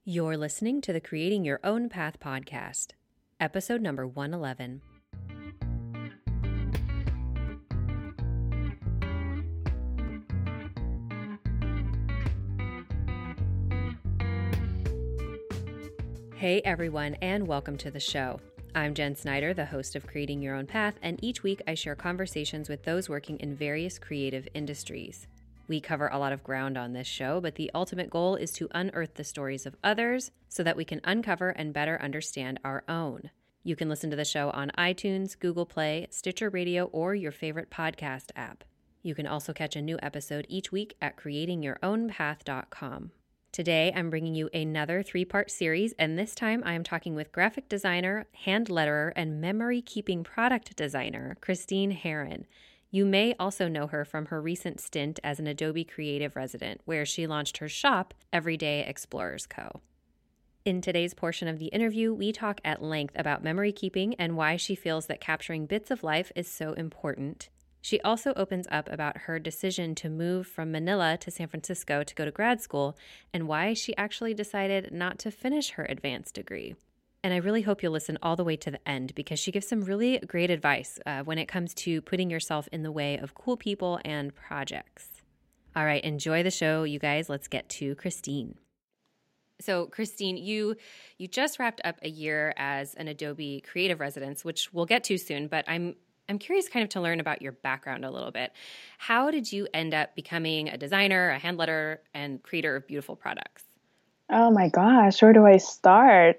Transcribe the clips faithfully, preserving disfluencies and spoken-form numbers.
You're listening to the Creating Your Own Path podcast, episode number one eleven. Hey everyone, and welcome to the show. I'm Jen Snyder, the host of Creating Your Own Path, and each week I share conversations with those working in various creative industries. We cover a lot of ground on this show, but the ultimate goal is to unearth the stories of others so that we can uncover and better understand our own. You can listen to the show on iTunes, Google Play, Stitcher Radio, or your favorite podcast app. You can also catch a new episode each week at creating your own path dot com. Today, I'm bringing you another three-part series, and this time I am talking with graphic designer, hand letterer, and memory-keeping product designer, Christine Herron. You may also know her from her recent stint as an Adobe Creative Resident, where she launched her shop, Everyday Explorers Co. In today's portion of the interview, we talk at length about memory keeping and why she feels that capturing bits of life is so important. She also opens up about her decision to move from Manila to San Francisco to go to grad school and why she actually decided not to finish her advanced degree. And I really hope you'll listen all the way to the end because she gives some really great advice uh, when it comes to putting yourself in the way of cool people and projects. All right, enjoy the show, you guys. Let's get to Christine. So, Christine, you you just wrapped up a year as an Adobe Creative Resident, which we'll get to soon, but I'm I'm curious kind of to learn about your background a little bit. How did you end up becoming a designer, a hand letterer, and creator of beautiful products? Oh my gosh, where do I start?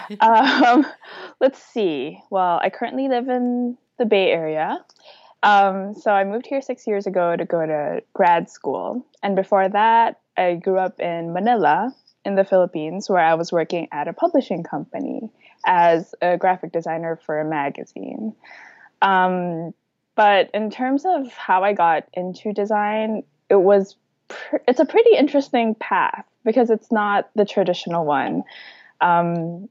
um, let's see. Well, I currently live in the Bay Area. Um, so I moved here six years ago to go to grad school. And before that, I grew up in Manila in the Philippines, where I was working at a publishing company as a graphic designer for a magazine. Um, but in terms of how I got into design, it was pr- it's a pretty interesting path because it's not the traditional one. Um,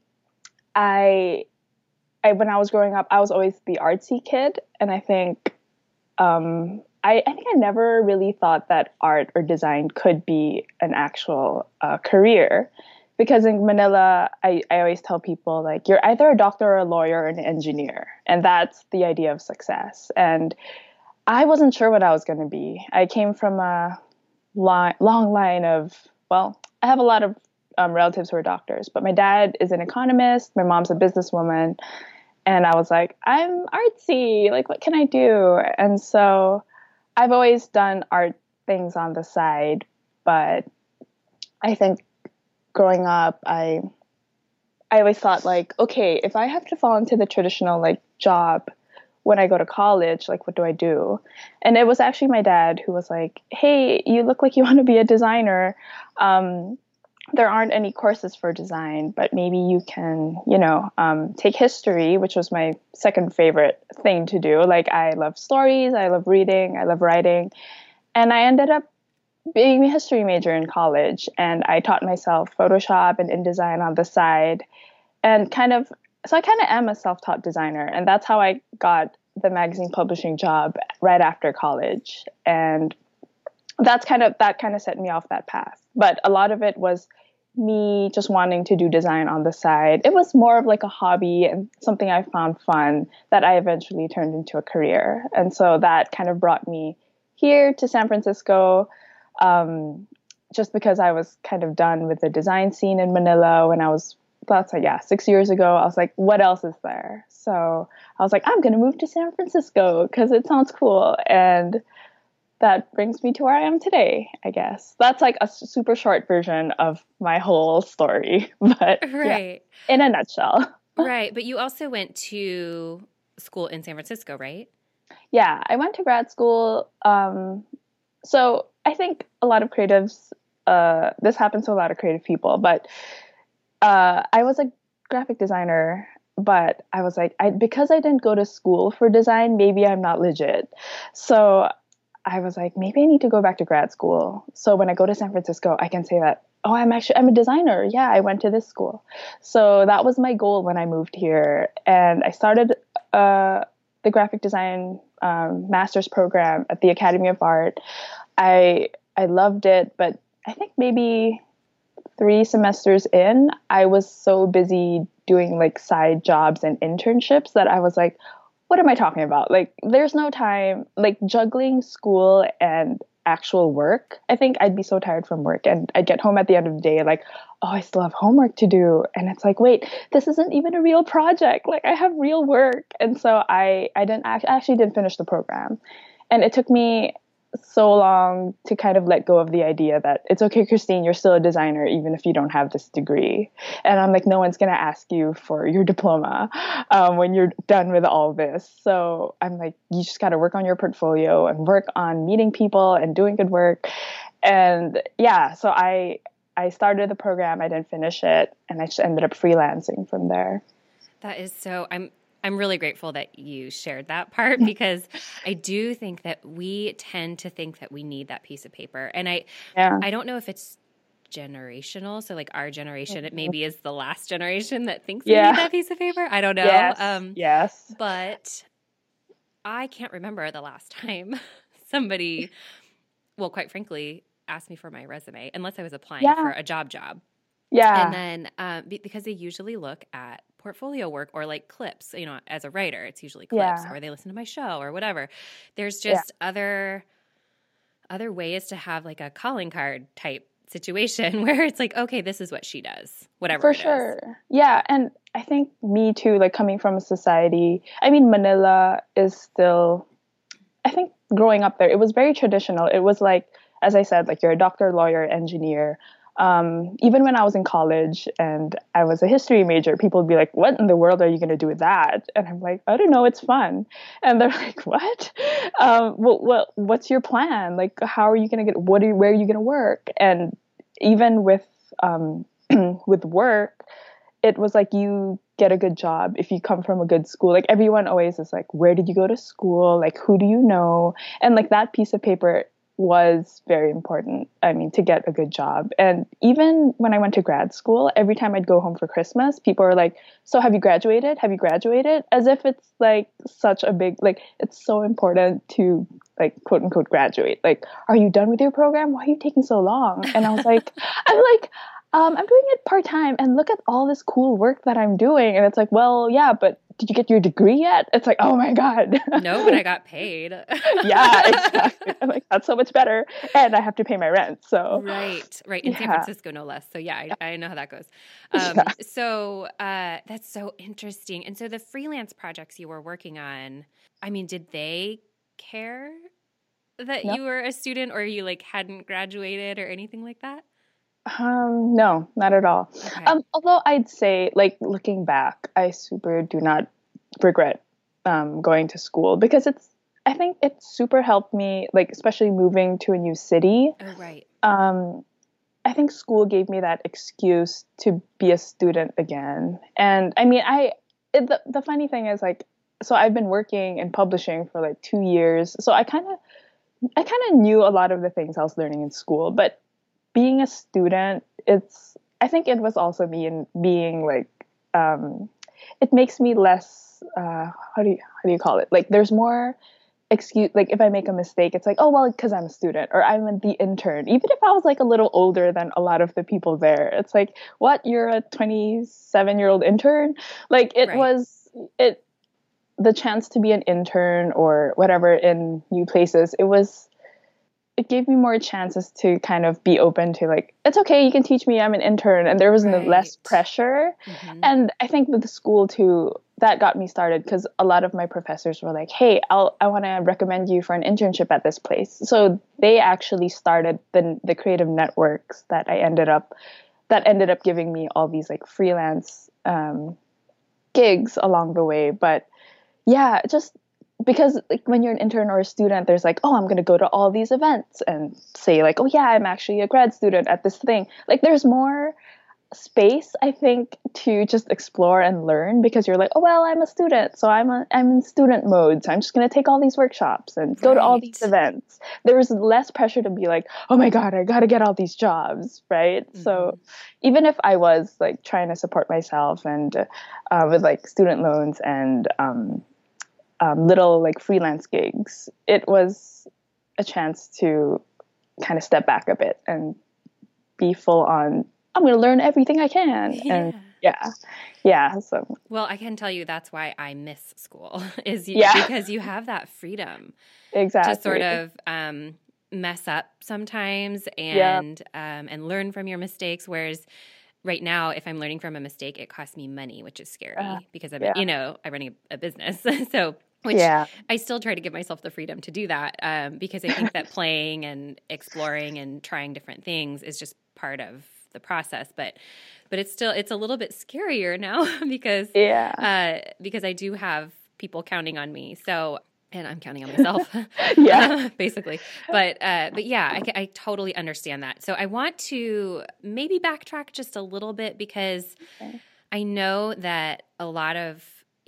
I, I when I was growing up, I was always the artsy kid, and I think um, I, I think I never really thought that art or design could be an actual uh, career. Because in Manila, I, I always tell people, like, you're either a doctor or a lawyer or an engineer. And that's the idea of success. And I wasn't sure what I was going to be. I came from a li- long line of, well, I have a lot of um, relatives who are doctors. But my dad is an economist. My mom's a businesswoman. And I was like, I'm artsy. Like, what can I do? And so I've always done art things on the side. But I think growing up, I I always thought, like, okay, if I have to fall into the traditional, like, job when I go to college, like, what do I do? And it was actually my dad who was like, hey, you look like you want to be a designer. Um, there aren't any courses for design, but maybe you can, you know, um, take history, which was my second favorite thing to do. Like, I love stories, I love reading, I love writing. And I ended up being a history major in college, and I taught myself Photoshop and InDesign on the side, and kind of, so I kind of am a self-taught designer, and that's how I got the magazine publishing job right after college, and that's kind of, that kind of set me off that path. But a lot of it was me just wanting to do design on the side. It was more of like a hobby and something I found fun that I eventually turned into a career, and so that kind of brought me here to San Francisco. Um, just because I was kind of done with the design scene in Manila when I was, that's like, yeah, six years ago. I was like, what else is there? So I was like, I'm going to move to San Francisco because it sounds cool. And that brings me to where I am today, I guess. That's like a super short version of my whole story, but right. Yeah, in a nutshell. Right. But you also went to school in San Francisco, right? Yeah, I went to grad school. Um, so I think a lot of creatives, uh, this happens to a lot of creative people, but uh, I was a graphic designer, but I was like, I, because I didn't go to school for design, maybe I'm not legit. So I was like, maybe I need to go back to grad school. So when I go to San Francisco, I can say that, oh, I'm actually, I'm a designer. Yeah, I went to this school. So that was my goal when I moved here. And I started uh, the graphic design um, master's program at the Academy of Art. I I loved it, but I think maybe three semesters in, I was so busy doing like side jobs and internships that I was like, what am I talking about? Like, there's no time, like juggling school and actual work. I think I'd be so tired from work and I'd get home at the end of the day, like, oh, I still have homework to do. And it's like, wait, this isn't even a real project. Like, I have real work. And so I, I didn't act- actually didn't finish the program. And it took me so long to kind of let go of the idea that it's okay, Christine, you're still a designer, even if you don't have this degree. And I'm like, no one's going to ask you for your diploma um, when you're done with all this. So I'm like, you just got to work on your portfolio and work on meeting people and doing good work. And yeah, so I, I started the program, I didn't finish it, and I just ended up freelancing from there. That is so, I'm I'm really grateful that you shared that part, because I do think that we tend to think that we need that piece of paper. And I Yeah. I don't know if it's generational. So like our generation, it maybe is the last generation that thinks Yeah. we need that piece of paper. I don't know. Yes. Um, yes. But I can't remember the last time somebody, well, quite frankly, asked me for my resume, unless I was applying Yeah. for a job job. Yeah. And then um, be- because they usually look at portfolio work or like clips, you know, as a writer, it's usually clips, Yeah. or they listen to my show or whatever. There's just Yeah. other other ways to have like a calling card type situation where it's like, okay, this is what she does, whatever For it is. sure. Yeah. And I think me too, like coming from a society, I mean, Manila is still, I think growing up there, it was very traditional. It was like, as I said, like you're a doctor, lawyer, engineer. Um, even when I was in college and I was a history major, people would be like, what in the world are you going to do with that? And I'm like, I don't know, it's fun. And they're like, what? Um, well, well, what's your plan? Like, how are you going to get, what are you, where are you going to work? And even with, um, with work, it was like you get a good job if you come from a good school. Like everyone always is like, where did you go to school? Like, who do you know? And like that piece of paper was very important, I mean, to get a good job. And even when I went to grad school, every time I'd go home for Christmas, people were like, so have you graduated? Have you graduated? As if it's like such a big, like, it's so important to like, quote unquote, graduate. Like, are you done with your program? Why are you taking so long? And I was like, I'm like, um, I'm doing it part-time and look at all this cool work that I'm doing. And it's like, well, yeah, but did you get your degree yet? It's like, oh my God. No, but I got paid. Yeah, exactly. I'm like, that's so much better. And I have to pay my rent. So Right, right. In yeah. San Francisco, no less. So yeah, I, I know how that goes. Um, Yeah. So uh, that's so interesting. And so the freelance projects you were working on, I mean, did they care that No. you were a student or you like hadn't graduated or anything like that? Um, no, not at all. Okay. Um, although I'd say, like, looking back, I super do not regret um, going to school because it's, I think it super helped me, like, especially moving to a new city. Oh, right. Um, I think school gave me that excuse to be a student again. And I mean, I, it, the, the funny thing is, like, so I've been working in publishing for like two years. So I kind of, I kind of knew a lot of the things I was learning in school, but being a student, it's, I think it was also me and being like, um, it makes me less, uh, how do you, how do you call it? Like there's more excuse, like if I make a mistake, it's like, oh, well, cause I'm a student or I'm the intern. Even if I was like a little older than a lot of the people there, it's like, what, you're a twenty-seven year old intern? Like it Right. was, it, the chance to be an intern or whatever in new places, it was, it gave me more chances to kind of be open to like, it's okay, you can teach me, I'm an intern. And there was Right. less pressure. Mhm. And I think with the school too, that got me started because a lot of my professors were like, hey, I'll, I want to recommend you for an internship at this place. So they actually started the, the creative networks that I ended up, that ended up giving me all these like freelance um, gigs along the way. But yeah, just because like when you're an intern or a student, there's like, oh, I'm going to go to all these events and say like, oh yeah, I'm actually a grad student at this thing. Like there's more space, I think, to just explore and learn because you're like, oh, well, I'm a student. So I'm a, I'm in student mode. So I'm just going to take all these workshops and go to all these Right. events. There was less pressure to be like, oh my God, I got to get all these jobs. Right. Mhm. So even if I was like trying to support myself and uh, with like student loans and, um, Um, little like freelance gigs, it was a chance to kind of step back a bit and be full on I'm going to learn everything I can. Yeah. And yeah, yeah. So, well, I can tell you that's why I miss school is you, yeah. because you have that freedom Exactly. to sort of um, mess up sometimes and Yep. um, and learn from your mistakes. Whereas right now, if I'm learning from a mistake, it costs me money, which is scary Uh, because I'm, yeah. you know, I'm running a, a business. So, which Yeah. I still try to give myself the freedom to do that um, because I think that playing and exploring and trying different things is just part of the process. But, but it's still, it's a little bit scarier now because, Yeah. uh, because I do have people counting on me. So, and I'm counting on myself, Yeah. basically. But, uh, but yeah, I, I totally understand that. So I want to maybe backtrack just a little bit because Okay. I know that a lot of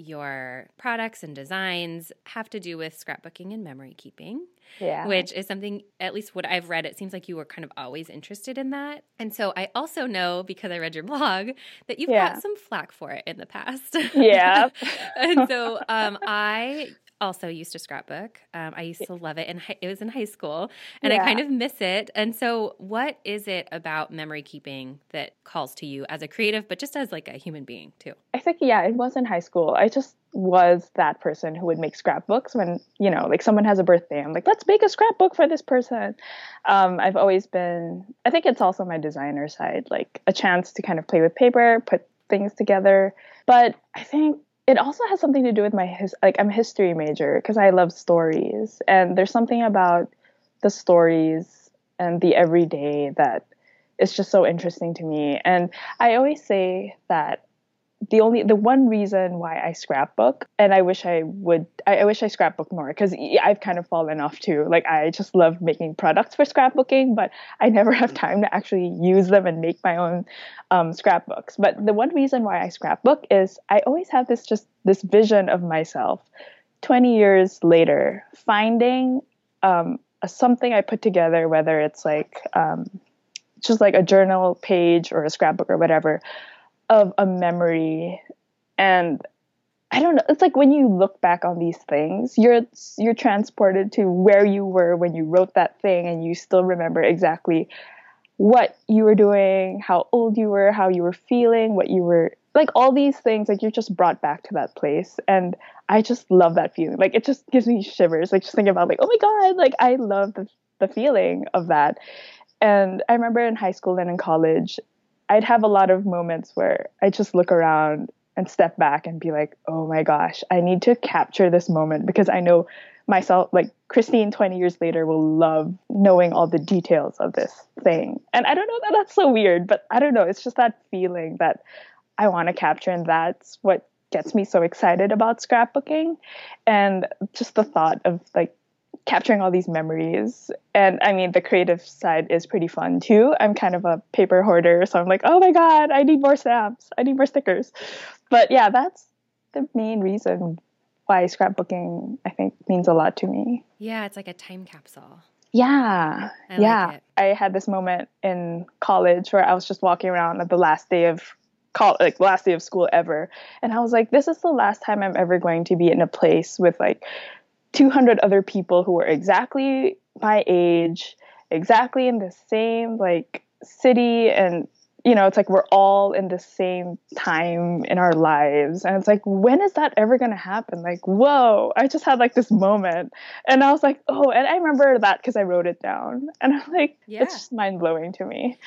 your products and designs have to do with scrapbooking and memory keeping, Yeah. which is something, at least what I've read, it seems like you were kind of always interested in that. And so I also know, because I read your blog, that you've Yeah. got some flack for it in the past. Yeah. And so um, I also used to scrapbook. Um, I used to love it, and it was in high school, and Yeah. I kind of miss it. And so what is it about memory keeping that calls to you as a creative, but just as like a human being too? I think, yeah, it was in high school. I just was that person who would make scrapbooks when, you know, like someone has a birthday. I'm like, let's make a scrapbook for this person. Um, I've always been, I think it's also my designer side, like a chance to kind of play with paper, put things together. But I think it also has something to do with my, his, like I'm a history major because I love stories. And there's something about the stories and the everyday that is just so interesting to me. And I always say that the only the one reason why I scrapbook, and I wish I would I, I wish I scrapbook more, because I've kind of fallen off too. Like I just love making products for scrapbooking, but I never have time to actually use them and make my own um, scrapbooks. But the one reason why I scrapbook is I always have this just this vision of myself twenty years later finding um, a, something I put together, whether it's like um, just like a journal page or a scrapbook or whatever, of a memory. And I don't know, it's like when you look back on these things, you're you're transported to where you were when you wrote that thing, and you still remember exactly what you were doing, how old you were, how you were feeling, what you were like, all these things, like you're just brought back to that place. And I just love that feeling. Like it just gives me shivers, like just thinking about like, oh my God, like I love the the feeling of that. And I remember in high school and in college, I'd have a lot of moments where I just look around and step back and be like, oh my gosh, I need to capture this moment, because I know myself, like Christine twenty years later will love knowing all the details of this thing. And I don't know that that's so weird, but I don't know. It's just that feeling that I want to capture. And that's what gets me so excited about scrapbooking. And just the thought of like capturing all these memories. And I mean, the creative side is pretty fun too. I'm kind of a paper hoarder, so I'm like, oh my God, I need more stamps. I need more stickers. But yeah, that's the main reason why scrapbooking, I think, means a lot to me. Yeah, it's like a time capsule. Yeah. I yeah. like it. I had this moment in college where I was just walking around at the last day of college, like last day of school ever. And I was like, this is the last time I'm ever going to be in a place with like two hundred other people who were exactly my age, exactly in the same like city. And, you know, it's like we're all in the same time in our lives. And it's like, when is that ever going to happen? Like, whoa, I just had like this moment. And I was like, oh, and I remember that because I wrote it down. And I'm like, Yeah. It's just mind blowing to me.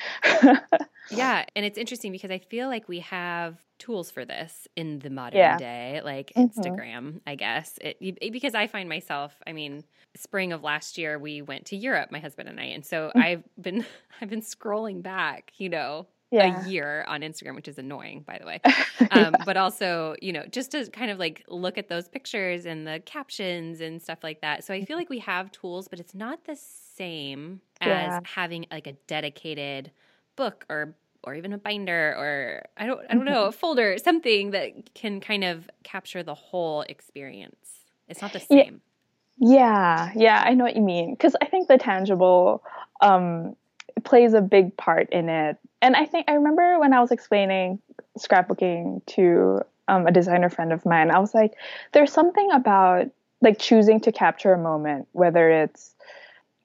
Yeah. And it's interesting because I feel like we have tools for this in the modern Yeah. day, like Mhm. Instagram, I guess. It, it- because I find myself, I mean, spring of last year, we went to Europe, my husband and I. And so I've been, I've been scrolling back, you know, Yeah. a year on Instagram, which is annoying, by the way. Um, but also, you know, just to kind of like look at those pictures and the captions and stuff like that. So I feel like we have tools, but it's not the same as Yeah. having like a dedicated book or or even a binder or I don't I don't know, a folder, something that can kind of capture the whole experience. It's not the Yeah. same. Yeah, yeah, I know what you mean. Because I think the tangible um, plays a big part in it. And I think I remember when I was explaining scrapbooking to um, a designer friend of mine, I was like, there's something about like choosing to capture a moment, whether it's,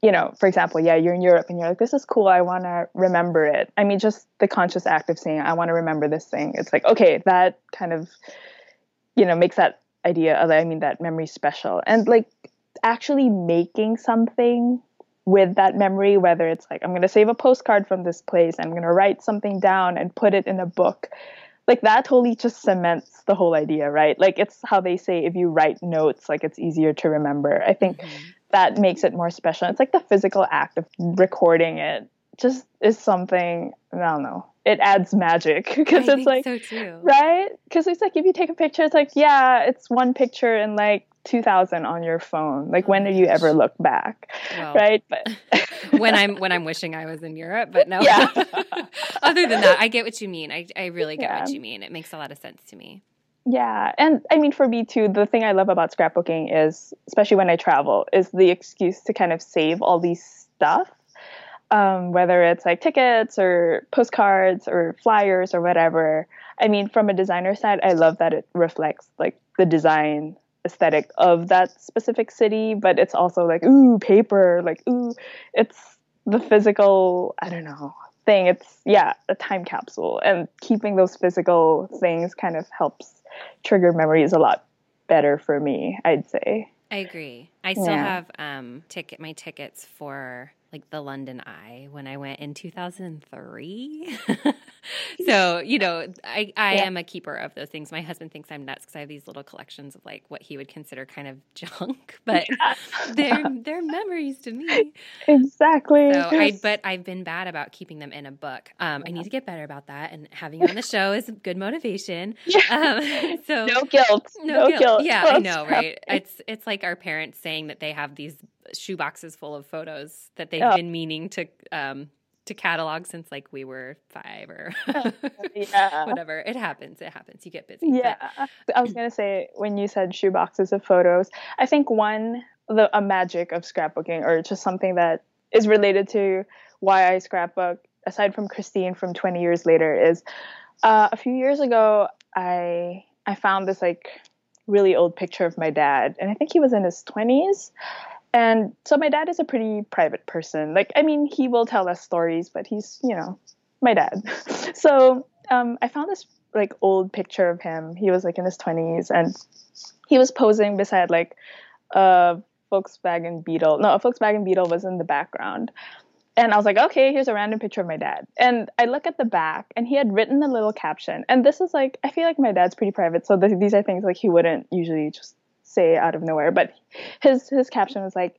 you know, for example, yeah, you're in Europe and you're like, this is cool. I want to remember it. I mean, just the conscious act of saying, I want to remember this thing. It's like, okay, that kind of, you know, makes that idea of, I mean, that memory special. And like actually making something with that memory, whether it's like, I'm going to save a postcard from this place, I'm going to write something down and put it in a book. Like that totally just cements the whole idea, right? Like it's how they say, if you write notes, like it's easier to remember. I think mm-hmm. that makes it more special. It's like the physical act of recording it just is something, I don't know, it adds magic because it's like, so too. Right? Because it's like, if you take a picture, it's like, yeah, it's one picture in like two thousand on your phone. Like, oh when do you ever look back? Well, right? But when I'm when I'm wishing I was in Europe, but no. Yeah. Other than that, I get what you mean. I I really get yeah. what you mean. It makes a lot of sense to me. Yeah. And I mean, for me too, the thing I love about scrapbooking is, especially when I travel, is the excuse to kind of save all these stuff. Um, whether it's like tickets or postcards or flyers or whatever. I mean, from a designer side, I love that it reflects like the design aesthetic of that specific city, but it's also like, ooh, paper, like, ooh, it's the physical, I don't know, thing. It's, yeah, a time capsule. And keeping those physical things kind of helps trigger memories a lot better for me, I'd say. I agree. I still Yeah. have um, ticket my tickets for like the London Eye when I went in two thousand three. So, you know, I, I Yeah. am a keeper of those things. My husband thinks I'm nuts because I have these little collections of like what he would consider kind of junk, but Yeah. they're they're memories to me. Exactly. So I, but I've been bad about keeping them in a book. Um, I need to get better about that, and having you on the show is good motivation. Yeah. Um, so no guilt. no, No guilt. guilt. Yeah, Well, I know, it's right? happening. It's it's like our parents saying that they have these shoe boxes full of photos that they've Yeah. been meaning to um to catalog since like we were five or Yeah. whatever. It happens. It happens. You get busy. Yeah, I was gonna say, when you said shoe boxes of photos, I think one the a magic of scrapbooking, or just something that is related to why I scrapbook, aside from Christine from twenty years later, is uh, a few years ago I I found this like really old picture of my dad, and I think he was in his twenties. And so my dad is a pretty private person. Like, I mean, he will tell us stories, but he's, you know, my dad. So um, I found this like old picture of him. He was like in his twenties, and he was posing beside like a Volkswagen Beetle. No, a Volkswagen Beetle was in the background. And I was like, okay, here's a random picture of my dad. And I look at the back, and he had written a little caption. And this is like, I feel like my dad's pretty private, so th- these are things like he wouldn't usually just say out of nowhere. But his his caption was like,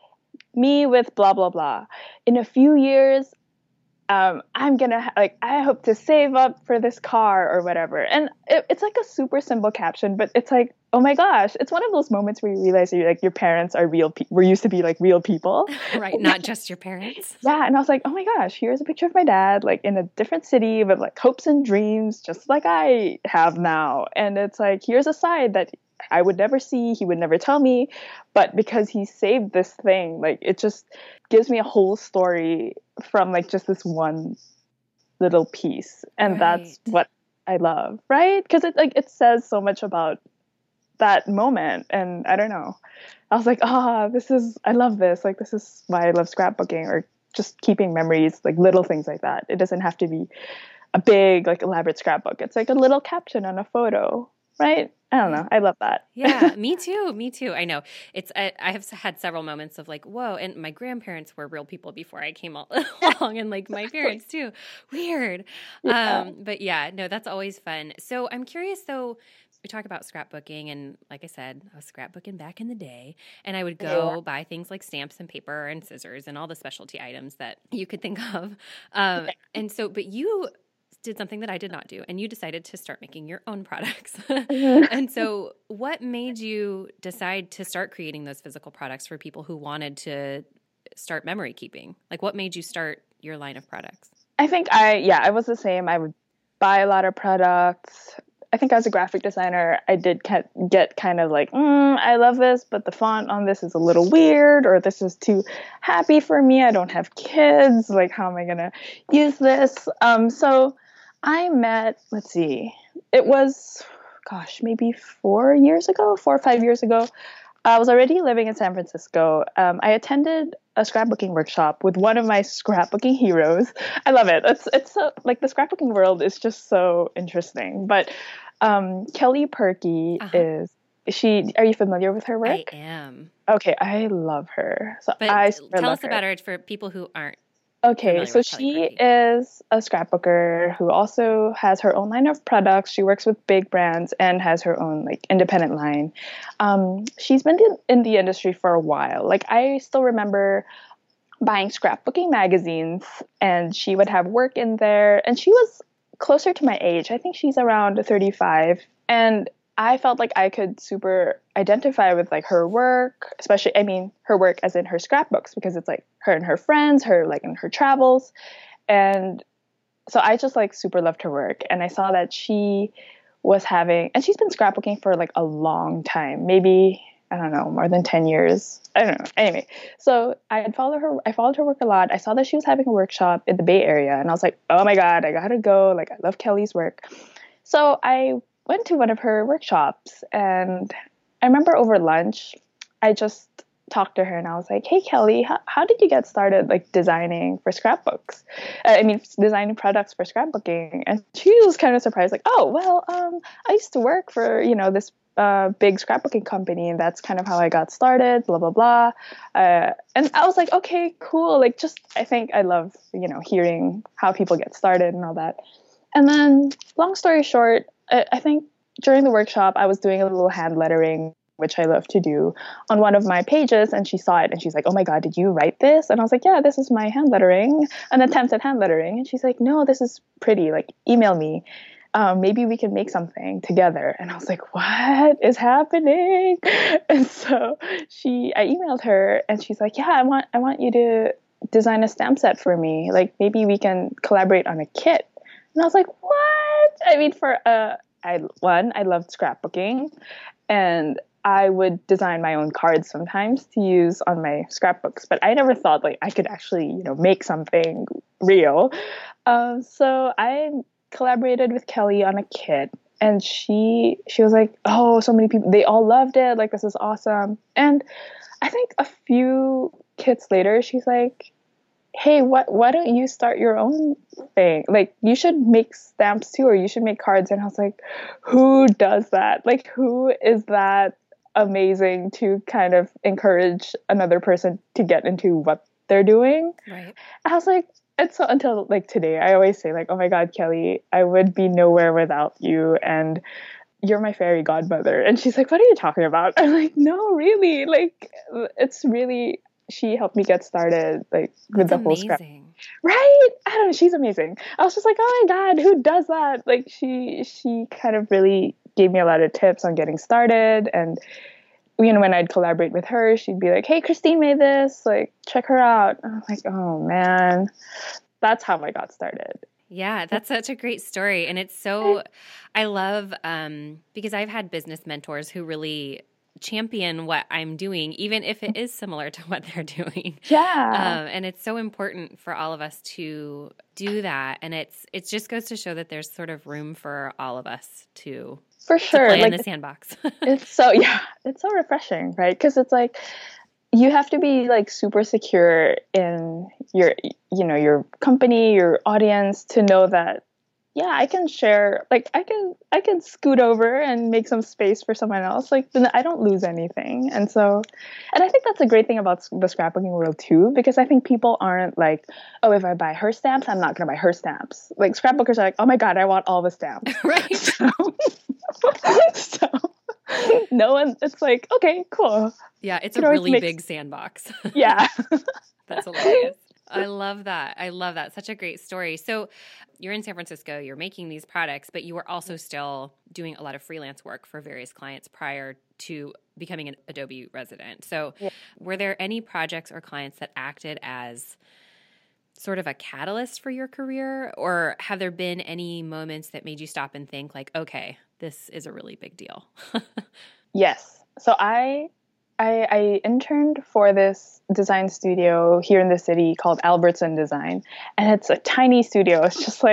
me with blah blah blah. In a few years, um, I'm gonna ha- like I hope to save up for this car or whatever. And it, it's like a super simple caption, but it's like, oh my gosh, it's one of those moments where you realize you're like, your parents are real. Pe- we're used to be like real people, Right? Not just your parents. Yeah, and I was like, oh my gosh, here's a picture of my dad, like in a different city with like hopes and dreams, just like I have now. And it's like, here's a side that I would never see, he would never tell me, but because he saved this thing, like it just gives me a whole story from like just this one little piece. And Right. that's what I love, right? Because it like it says so much about that moment. And I don't know, I was like, ah, oh, this is, I love this. Like, this is why I love scrapbooking, or just keeping memories, like little things like that. It doesn't have to be a big, like elaborate scrapbook. It's like a little caption on a photo, right? I don't know. I love that. Yeah, me too. Me too. I know. It's I, I have had several moments of like, whoa, and my grandparents were real people before I came all along, and like my parents too. Weird. Yeah. Um, but yeah, no, that's always fun. So I'm curious though, we talk about scrapbooking, and like I said, I was scrapbooking back in the day, and I would go Yeah. buy things like stamps and paper and scissors and all the specialty items that you could think of. Um, and so, but you did something that I did not do, and you decided to start making your own products. And so what made you decide to start creating those physical products for people who wanted to start memory keeping? Like, what made you start your line of products? I think I, yeah, I was the same. I would buy a lot of products. I think as a graphic designer, I did get, get kind of like, mm, I love this, but the font on this is a little weird, or this is too happy for me. I don't have kids. Like, how am I going to use this? Um, so I met, let's see, it was, gosh, maybe four years ago, four or five years ago. I was already living in San Francisco. Um, I attended a scrapbooking workshop with one of my scrapbooking heroes. I love it. It's it's so, like the scrapbooking world is just so interesting. But um, Kelly Perky Uh-huh. is she? Are you familiar with her work? I am. Okay, I love her. So But I tell love us her. about her for people who aren't. Okay, so she is a scrapbooker who also has her own line of products. She works with big brands and has her own like independent line. Um, she's been in, in the industry for a while. Like I still remember buying scrapbooking magazines, and she would have work in there. And she was closer to my age. I think she's around thirty-five, and I felt like I could super identify with like her work, especially, I mean, her work as in her scrapbooks, because it's like her and her friends, her like in her travels. And so I just like super loved her work. And I saw that she was having, and she's been scrapbooking for like a long time, maybe, I don't know, more than ten years. I don't know. Anyway, so I had followed her, I followed her work a lot. I saw that she was having a workshop in the Bay Area, and I was like, oh my God, I gotta go. Like, I love Kelly's work. So I went to one of her workshops, and I remember over lunch, I just talked to her and I was like, hey, Kelly, how, how did you get started like designing for scrapbooks? Uh, I mean, designing products for scrapbooking. And she was kind of surprised, like, oh, well, um, I used to work for, you know, this uh, big scrapbooking company, and that's kind of how I got started, blah, blah, blah. Uh, and I was like, okay, cool. Like, just, I think I love, you know, hearing how people get started and all that. And then, long story short, I, I think during the workshop, I was doing a little hand lettering, which I love to do, on one of my pages, and she saw it, and she's like, oh my God, did you write this? And I was like, yeah, this is my hand lettering, an attempt at hand lettering. And she's like, no, this is pretty, like, email me. Um, maybe we can make something together. And I was like, what is happening? And so she, I emailed her, and she's like, yeah, I want, I want you to design a stamp set for me. Like, maybe we can collaborate on a kit. And I was like, what? I mean, for uh, I one, I loved scrapbooking, and I would design my own cards sometimes to use on my scrapbooks. But I never thought like I could actually, you know, make something real. Um, so I collaborated with Kelly on a kit, and she she was like, oh, so many people, they all loved it. Like, this is awesome. And I think a few kits later, she's like, hey, what, why don't you start your own thing? Like, you should make stamps too, or you should make cards. And I was like, who does that? Like, who is that amazing to kind of encourage another person to get into what they're doing? Right. I was like, and so until like today, I always say like, oh my God, Kelly, I would be nowhere without you. And you're my fairy godmother. And she's like, what are you talking about? I'm like, no, really. Like, it's really, she helped me get started, like, with That's the whole scrap. amazing. Right? I don't know. She's amazing. I was just like, oh my God, who does that? Like, she, she kind of really gave me a lot of tips on getting started. And, you know, when I'd collaborate with her, she'd be like, hey, Christine made this, like, check her out. And I was like, oh man, that's how I got started. Yeah, that's such a great story. And it's so, I love, um, because I've had business mentors who really champion what I'm doing, even if it is similar to what they're doing. Yeah. Um, and it's so important for all of us to do that. And it's, it just goes to show that there's sort of room for all of us to, for sure, to play like, in the sandbox. It's so, yeah, it's so refreshing, right? Because it's like, you have to be like super secure in your, you know, your company, your audience, to know that, yeah, I can share, like, I can, I can scoot over and make some space for someone else. Like, then I don't lose anything. And so, and I think that's a great thing about the scrapbooking world too, because I think people aren't like, oh, if I buy her stamps, I'm not going to buy her stamps. Like, scrapbookers are like, oh my God, I want all the stamps. Right. So, so no one, it's like, okay, cool. Yeah, it's a really mix. Big sandbox. Yeah. That's hilarious. I love that. I love that. Such a great story. So you're in San Francisco, you're making these products, but you were also still doing a lot of freelance work for various clients prior to becoming an Adobe resident. So yeah. Were there any projects or clients that acted as sort of a catalyst for your career? Or have there been any moments that made you stop and think like, okay, this is a really big deal? Yes. So I... I, I interned for this design studio here in the city called Albertson Design. And it's a tiny studio. It's just like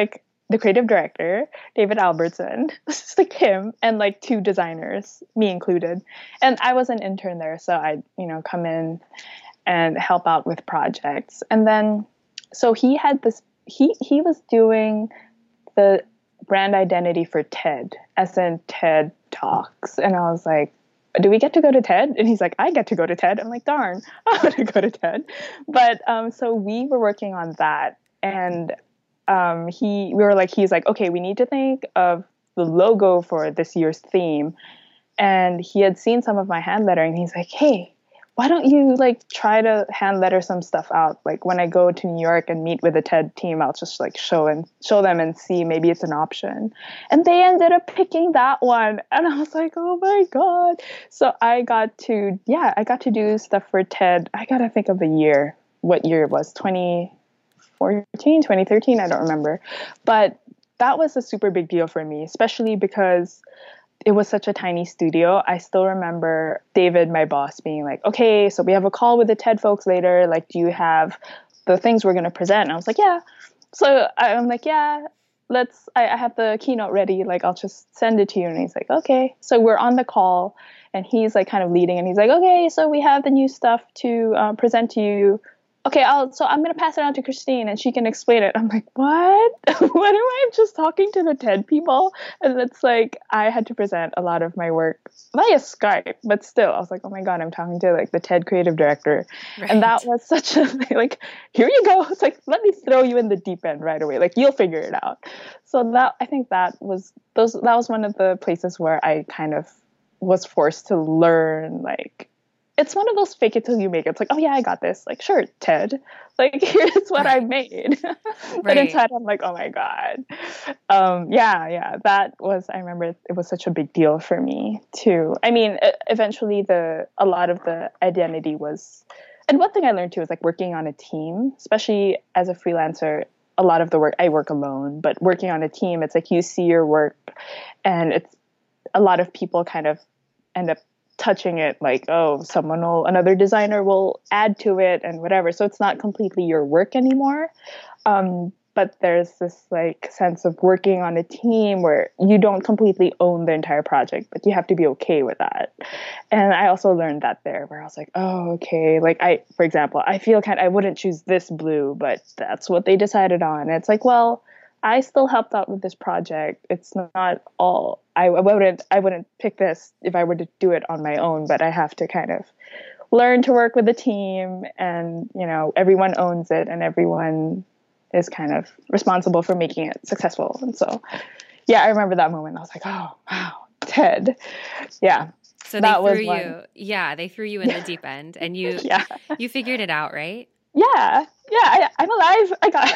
the creative director, David Albertson, just like him, and like two designers, me included. And I was an intern there, so I'd, you know, come in and help out with projects. And then, so he had this, he, he was doing the brand identity for TED, as in TED Talks. And I was like, do we get to go to TED? And he's like, I get to go to TED. I'm like, darn, I want to go to TED. But um, so we were working on that. And um, he, we were like, he's like, okay, we need to think of the logo for this year's theme. And he had seen some of my hand lettering. He's like, hey, why don't you like try to hand letter some stuff out? Like when I go to New York and meet with the TED team, I'll just like show and show them and see maybe it's an option. And they ended up picking that one. And I was like, oh my God. So I got to, yeah, I got to do stuff for TED. I got to think of the year, what year it was, twenty fourteen, twenty thirteen, I don't remember. But that was a super big deal for me, especially because it was such a tiny studio. I still remember David, my boss, being like, okay, so we have a call with the TED folks later. Like, do you have the things we're going to present? And I was like, yeah. So I'm like, yeah, let's, I, I have the keynote ready. Like, I'll just send it to you. And he's like, okay. So we're on the call and he's like kind of leading and he's like, okay, so we have the new stuff to um, present to you. Okay, I'll, so I'm going to pass it on to Christine and she can explain it. I'm like, what? What am I just talking to the TED people? And it's like, I had to present a lot of my work via Skype, but still, I was like, oh my God, I'm talking to like the TED creative director. Right. And that was such a, like, here you go. It's like, let me throw you in the deep end right away. Like, you'll figure it out. So that, I think that was, those, that was one of the places where I kind of was forced to learn, like, it's one of those fake it till you make it. It's like, oh yeah, I got this. Like, sure, TED. Like, here's what I made. But right. Inside, I'm like, oh my God. Um, yeah, yeah. That was, I remember it was such a big deal for me too. I mean, eventually the, a lot of the identity was, and one thing I learned too is like working on a team, especially as a freelancer, a lot of the work, I work alone, but working on a team, it's like you see your work and it's a lot of people kind of end up touching it, like, oh, someone will, another designer will add to it and whatever. So it's not completely your work anymore. Um, but there's this like sense of working on a team where you don't completely own the entire project, but you have to be okay with that. And I also learned that there where I was like, oh, okay. Like I, for example, I feel kind of, I wouldn't choose this blue, but that's what they decided on. And it's like, well, I still helped out with this project. It's not all, I, I wouldn't, I wouldn't pick this if I were to do it on my own, but I have to kind of learn to work with a team and, you know, everyone owns it and everyone is kind of responsible for making it successful. And so, yeah, I remember that moment. I was like, oh, wow, TED. Yeah. So they that threw you, one. yeah, they threw you in the deep end and you, yeah. you figured it out, right? Yeah. Yeah, I, I'm alive. I got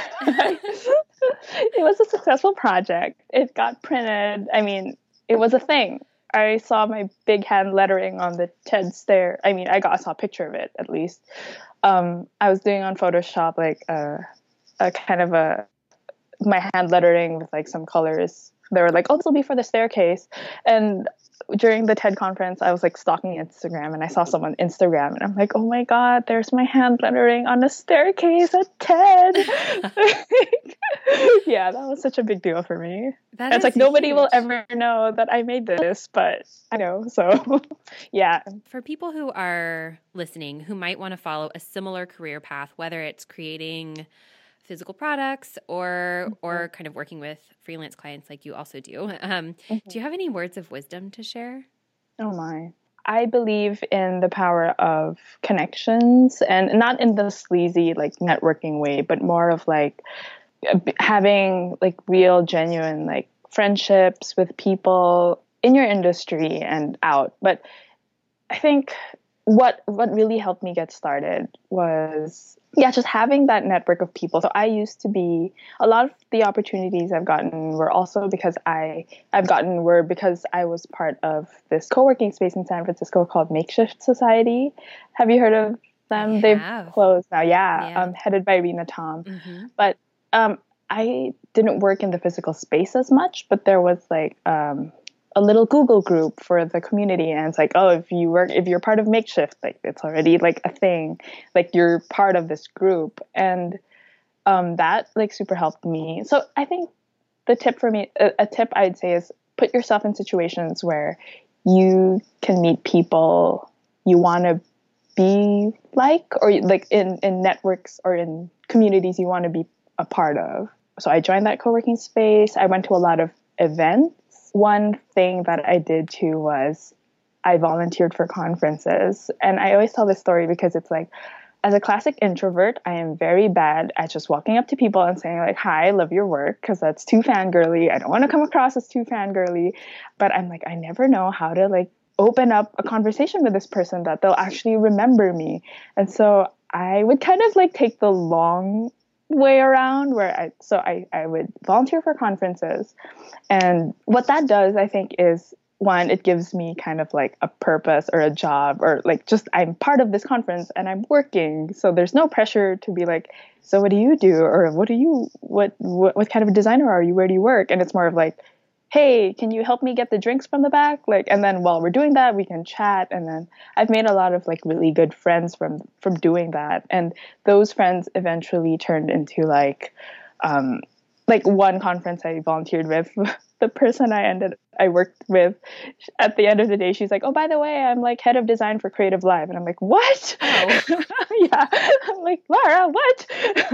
it was a successful project. It got printed. I mean, it was a thing. I saw my big hand lettering on the TED stair. I mean, I got I saw a picture of it at least. Um, I was doing on Photoshop like a, a kind of a my hand lettering with like some colors. They were like, "Oh, this will be for the staircase," and during the TED conference, I was like stalking Instagram and I saw someone Instagram and I'm like, oh my God, there's my hand lettering on a staircase at TED. Yeah, that was such a big deal for me. That it's like huge. Nobody will ever know that I made this, but I know. So yeah. For people who are listening, who might want to follow a similar career path, whether it's creating physical products or mm-hmm. or kind of working with freelance clients like you also do. Um, mm-hmm. Do you have any words of wisdom to share? Oh my. I believe in the power of connections and not in the sleazy like networking way, but more of like having like real genuine like friendships with people in your industry and out. But I think what what really helped me get started was yeah, just having that network of people. So I used to be, a lot of the opportunities I've gotten were also because I, I've gotten were because I was part of this co-working space in San Francisco called Makeshift Society. Have you heard of them? I They've have. closed now. Yeah, yeah. Um, headed by Rena Tom. Mm-hmm. But um, I didn't work in the physical space as much, but there was like um, a little Google group for the community. And it's like, oh, if you work, if you're part of Makeshift, like it's already like a thing, like you're part of this group. And um, that like super helped me. So I think the tip for me, a, a tip I'd say is put yourself in situations where you can meet people you want to be like, or like in, in networks or in communities you want to be a part of. So I joined that co-working space. I went to a lot of events. One thing that I did too was I volunteered for conferences. And I always tell this story because it's like, as a classic introvert, I am very bad at just walking up to people and saying like, hi, I love your work, because that's too fangirly. I don't want to come across as too fangirly. But I'm like, I never know how to like open up a conversation with this person that they'll actually remember me. And so I would kind of like take the long way around where I, so I, I would volunteer for conferences. And what that does, I think, is one, it gives me kind of like a purpose or a job, or like just I'm part of this conference and I'm working. So there's no pressure to be like, so what do you do? Or what do you, what, what, what kind of a designer are you? Where do you work? And it's more of like, hey, can you help me get the drinks from the back? Like, and then while we're doing that, we can chat. And then I've made a lot of like really good friends from, from doing that. And those friends eventually turned into like, um, like one conference I volunteered with, the person I ended, I worked with at the end of the day, she's like, oh, by the way, I'm like head of design for Creative Live. And I'm like, what? Oh. Yeah. I'm like, Laura, what?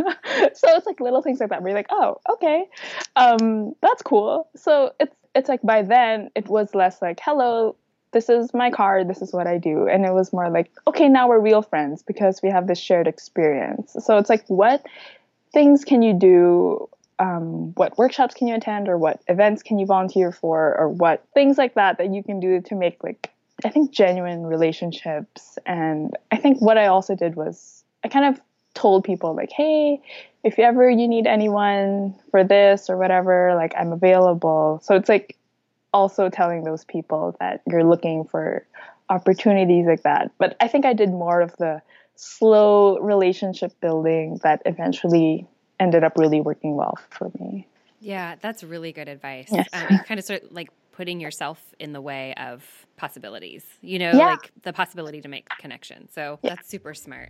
So it's like little things like that where you're like, oh, okay. Um, that's cool. So it's, it's like by then it was less like, hello, this is my card. This is what I do. And it was more like, okay, now we're real friends because we have this shared experience. So it's like, what things can you do? Um, what workshops can you attend, or what events can you volunteer for, or what things like that that you can do to make like, I think, genuine relationships. And I think what I also did was I kind of told people like, hey, if ever you need anyone for this or whatever, like I'm available. So it's like also telling those people that you're looking for opportunities like that. But I think I did more of the slow relationship building that eventually ended up really working well for me. Yeah, that's really good advice. Yes. Um, kind of sort of like putting yourself in the way of possibilities, you know, yeah. like the possibility to make connection. So yeah. That's super smart.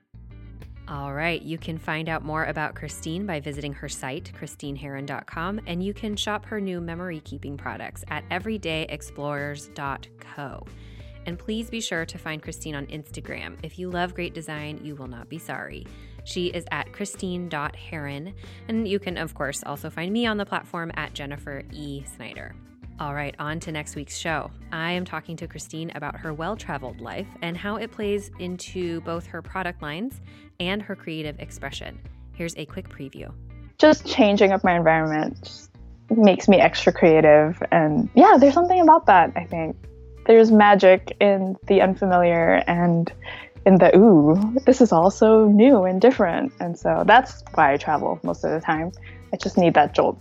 All right. You can find out more about Christine by visiting her site, christine heron dot com, and you can shop her new memory keeping products at everyday explorers dot co. And please be sure to find Christine on Instagram. If you love great design, you will not be sorry. She is at christine dot heron, and you can, of course, also find me on the platform at Jennifer E. Snyder. All right, on to next week's show. I am talking to Christine about her well-traveled life and how it plays into both her product lines and her creative expression. Here's a quick preview. Just changing up my environment just makes me extra creative. And yeah, there's something about that, I think. There's magic in the unfamiliar and in the, ooh, this is also new and different. And so that's why I travel most of the time. I just need that jolt.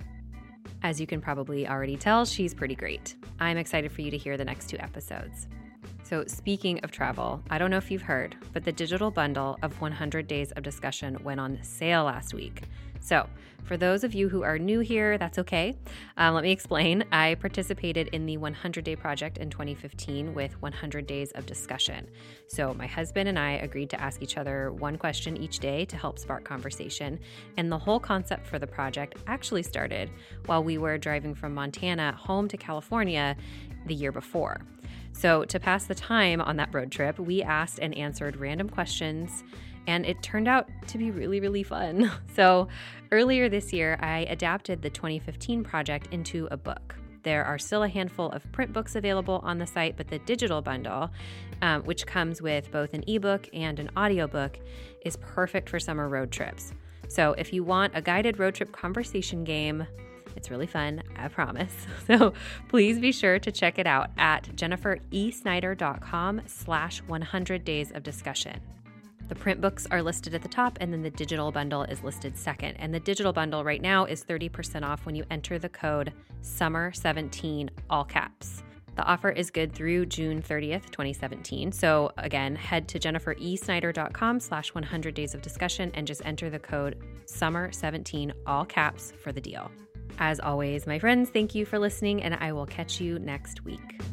As you can probably already tell, she's pretty great. I'm excited for you to hear the next two episodes. So speaking of travel, I don't know if you've heard, but the digital bundle of one hundred Days of Discussion went on sale last week. So for those of you who are new here, that's okay. Um, let me explain. I participated in the one hundred Day Project in twenty fifteen with one hundred Days of Discussion. So my husband and I agreed to ask each other one question each day to help spark conversation. And the whole concept for the project actually started while we were driving from Montana home to California the year before. So to pass the time on that road trip, we asked and answered random questions, and it turned out to be really, really fun. So earlier this year, I adapted the twenty fifteen project into a book. There are still a handful of print books available on the site, but the digital bundle, um, which comes with both an ebook and an audiobook, is perfect for summer road trips. So if you want a guided road trip conversation game, it's really fun, I promise. So please be sure to check it out at jennifer e snyder dot com slash one hundred days of discussion. The print books are listed at the top, and then the digital bundle is listed second. And the digital bundle right now is thirty percent off when you enter the code summer seventeen, all caps. The offer is good through June thirtieth, twenty seventeen. So again, head to jennifer e snyder dot com slash one hundred days of discussion and just enter the code summer seventeen, all caps, for the deal. As always, my friends, thank you for listening, and I will catch you next week.